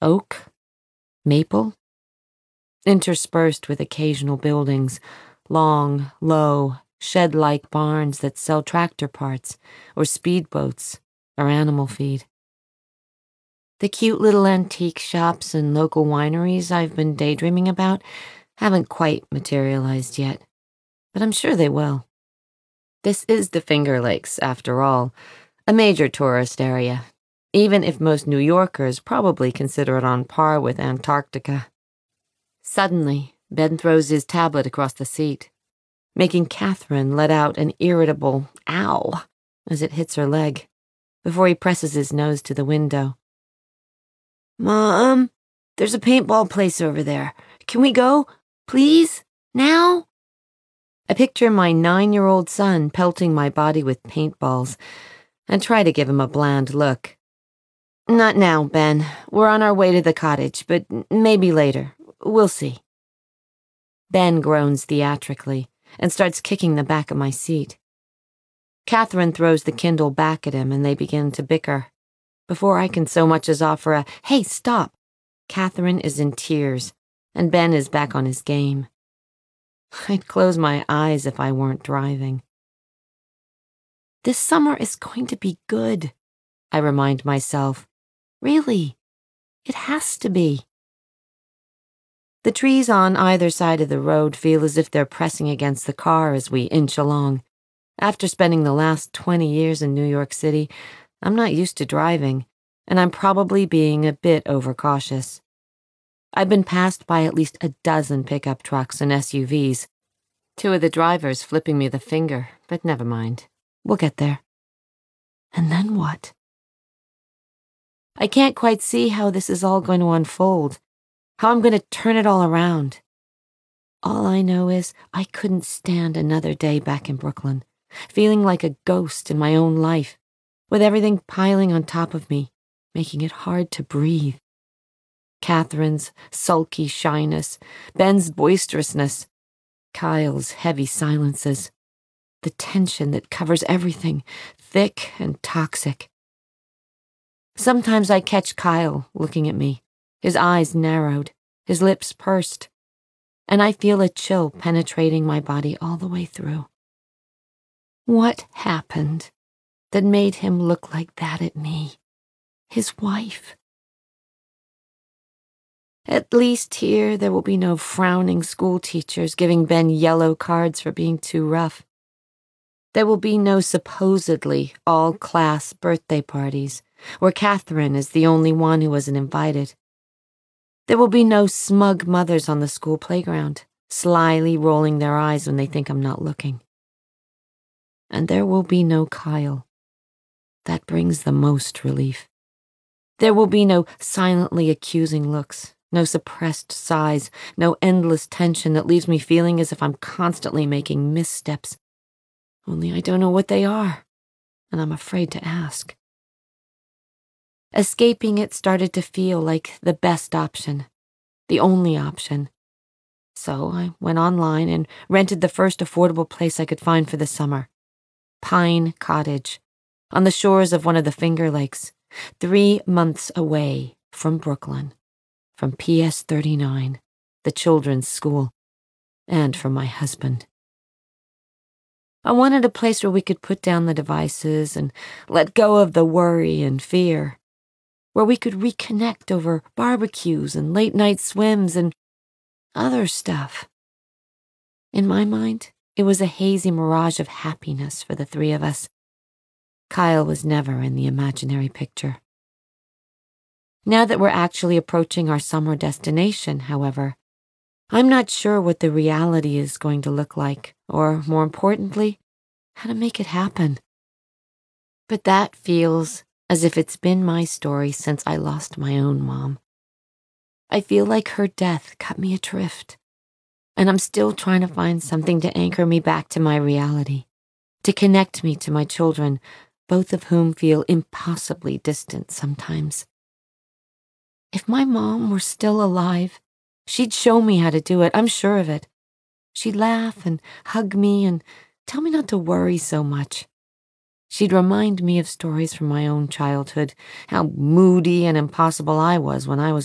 Oak? Maple? Interspersed with occasional buildings, long, low, shed-like barns that sell tractor parts or speedboats or animal feed. The cute little antique shops and local wineries I've been daydreaming about haven't quite materialized yet, but I'm sure they will. This is the Finger Lakes, after all, a major tourist area, even if most New Yorkers probably consider it on par with Antarctica. Suddenly, Ben throws his tablet across the seat, making Catherine let out an irritable ow as it hits her leg, before he presses his nose to the window. "Mom, there's a paintball place over there. Can we go? Please? Now?" I picture my 9-year-old son pelting my body with paintballs and try to give him a bland look. "Not now, Ben. We're on our way to the cottage, but maybe later. We'll see." Ben groans theatrically and starts kicking the back of my seat. Catherine throws the Kindle back at him and they begin to bicker. Before I can so much as offer a, "Hey, stop," Catherine is in tears and Ben is back on his game. I'd close my eyes if I weren't driving. This summer is going to be good, I remind myself. Really, it has to be. The trees on either side of the road feel as if they're pressing against the car as we inch along. After spending the last 20 years in New York City, I'm not used to driving, and I'm probably being a bit overcautious. I've been passed by at least a dozen pickup trucks and SUVs. 2 of the drivers flipping me the finger, but never mind. We'll get there. And then what? I can't quite see how this is all going to unfold, how I'm going to turn it all around. All I know is I couldn't stand another day back in Brooklyn, feeling like a ghost in my own life, with everything piling on top of me, making it hard to breathe. Catherine's sulky shyness, Ben's boisterousness, Kyle's heavy silences, the tension that covers everything, thick and toxic. Sometimes I catch Kyle looking at me, his eyes narrowed, his lips pursed, and I feel a chill penetrating my body all the way through. What happened that made him look like that at me, his wife? At least here there will be no frowning school teachers giving Ben yellow cards for being too rough. There will be no supposedly all-class birthday parties, where Catherine is the only one who wasn't invited. There will be no smug mothers on the school playground, slyly rolling their eyes when they think I'm not looking. And there will be no Kyle. That brings the most relief. There will be no silently accusing looks, no suppressed sighs, no endless tension that leaves me feeling as if I'm constantly making missteps. Only I don't know what they are, and I'm afraid to ask. Escaping it started to feel like the best option, the only option. So I went online and rented the first affordable place I could find for the summer. Pine Cottage, on the shores of one of the Finger Lakes, 3 months away from Brooklyn, from PS 39, the children's school, and from my husband. I wanted a place where we could put down the devices and let go of the worry and fear, where we could reconnect over barbecues and late-night swims and other stuff. In my mind, it was a hazy mirage of happiness for the 3 of us. Kyle was never in the imaginary picture. Now that we're actually approaching our summer destination, however, I'm not sure what the reality is going to look like, or, more importantly, how to make it happen. But that feels as if it's been my story since I lost my own mom. I feel like her death cut me adrift, and I'm still trying to find something to anchor me back to my reality, to connect me to my children, both of whom feel impossibly distant sometimes. If my mom were still alive, she'd show me how to do it, I'm sure of it. She'd laugh and hug me and tell me not to worry so much. She'd remind me of stories from my own childhood, how moody and impossible I was when I was